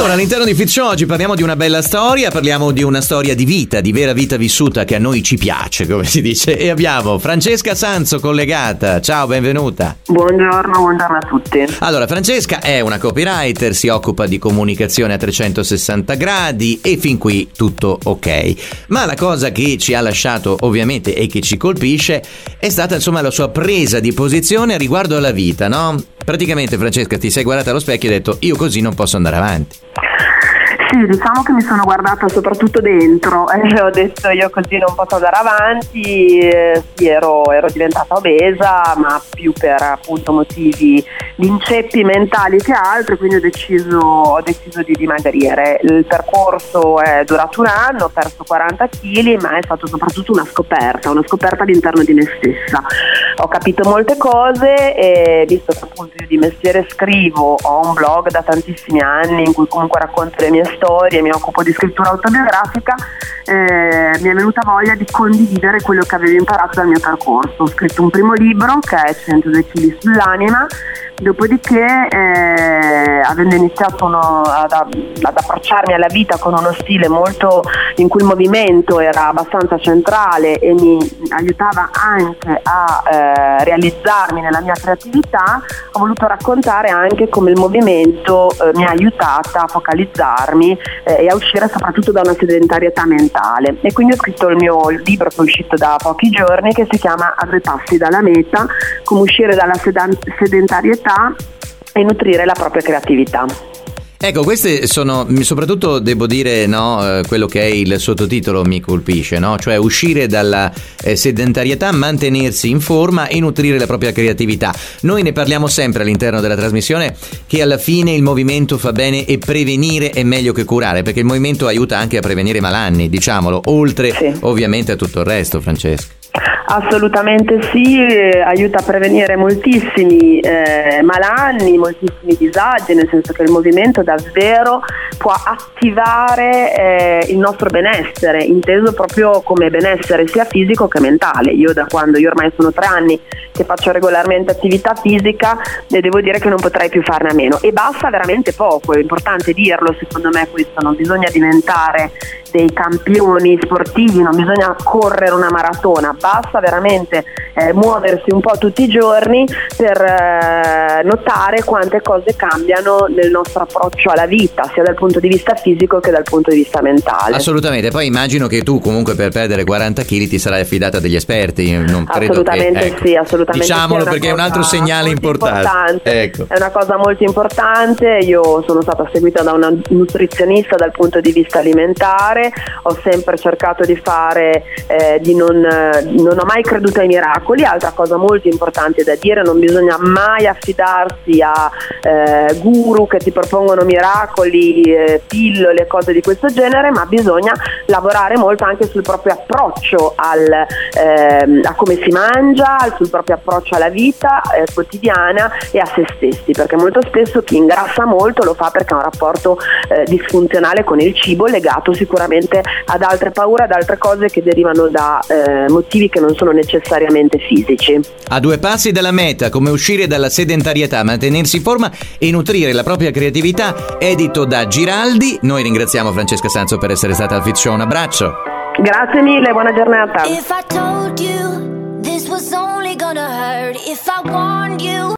Allora, all'interno di Fit Show oggi parliamo di una bella storia, parliamo di una storia di vita, di vera vita vissuta che a noi ci piace, come si dice. E abbiamo Francesca Sanzo collegata. Ciao, benvenuta. Buongiorno a tutti. Allora, Francesca è una copywriter, si occupa di comunicazione a 360 gradi e fin qui tutto ok. Ma la cosa che ci ha lasciato ovviamente e che ci colpisce è stata insomma la sua presa di posizione riguardo alla vita, no? Praticamente, Francesca, ti sei guardata allo specchio e hai detto: io così non posso andare avanti. Sì, diciamo che mi sono guardata soprattutto dentro e ho detto: io così non posso andare avanti. Sì, ero diventata obesa, ma più per appunto motivi di inceppi mentali che altro, quindi ho deciso di dimagrire. Il percorso è durato un anno, ho perso 40 kg, ma è stato soprattutto una scoperta all'interno di me stessa. Ho capito molte cose e visto che appunto io di mestiere scrivo, ho un blog da tantissimi anni in cui comunque racconto le mie storie, mi occupo di scrittura autobiografica, mi è venuta voglia di condividere quello che avevo imparato dal mio percorso. Ho scritto un primo libro che è 102 kg sull'anima. Dopodiché, avendo iniziato ad approcciarmi alla vita con uno stile molto in cui il movimento era abbastanza centrale e mi aiutava anche a realizzarmi nella mia creatività, ho voluto raccontare anche come il movimento mi ha aiutata a focalizzarmi e a uscire soprattutto da una sedentarietà mentale. E quindi ho scritto il mio libro che è uscito da pochi giorni, che si chiama A 2 passi dalla meta: come uscire dalla sedentarietà e nutrire la propria creatività. Ecco, queste sono, soprattutto devo dire, no, quello che è il sottotitolo mi colpisce, no? Cioè uscire dalla sedentarietà, mantenersi in forma e nutrire la propria creatività. Noi ne parliamo sempre all'interno della trasmissione che alla fine il movimento fa bene e prevenire è meglio che curare, perché il movimento aiuta anche a prevenire malanni, diciamolo, oltre ovviamente a tutto il resto, Francesca. Assolutamente sì, aiuta a prevenire moltissimi malanni, moltissimi disagi, nel senso che il movimento davvero può attivare il nostro benessere, inteso proprio come benessere sia fisico che mentale. Io ormai sono 3 anni che faccio regolarmente attività fisica e devo dire che non potrei più farne a meno, e basta veramente poco, è importante dirlo, secondo me questo, non bisogna diventare dei campioni sportivi, non bisogna correre una maratona, basta veramente muoversi un po' tutti i giorni per notare quante cose cambiano nel nostro approccio alla vita, sia dal punto di vista fisico che dal punto di vista mentale. Assolutamente, poi immagino che tu comunque per perdere 40 kg ti sarai affidata a degli esperti, non credo assolutamente che, ecco, sì, assolutamente diciamolo sì, perché è un altro segnale importante. Ecco. È una cosa molto importante. Io sono stata seguita da una nutrizionista dal punto di vista alimentare, ho sempre cercato di fare non ho mai creduto ai miracoli. Altra cosa molto importante da dire: non bisogna mai affidarsi a guru che ti propongono miracoli, pillole, cose di questo genere, ma bisogna lavorare molto anche sul proprio approccio a come si mangia, sul proprio approccio alla vita quotidiana e a se stessi, perché molto spesso chi ingrassa molto lo fa perché ha un rapporto disfunzionale con il cibo, legato sicuramente ad altre paure, ad altre cose che derivano da motivi che non sono necessariamente fisici. A 2 passi dalla meta: come uscire dalla sedentarietà, mantenersi in forma e nutrire la propria creatività, edito da Giraldi. Noi ringraziamo Francesca Sanzo per essere stata al Fit Show, un abbraccio. Grazie mille, buona giornata.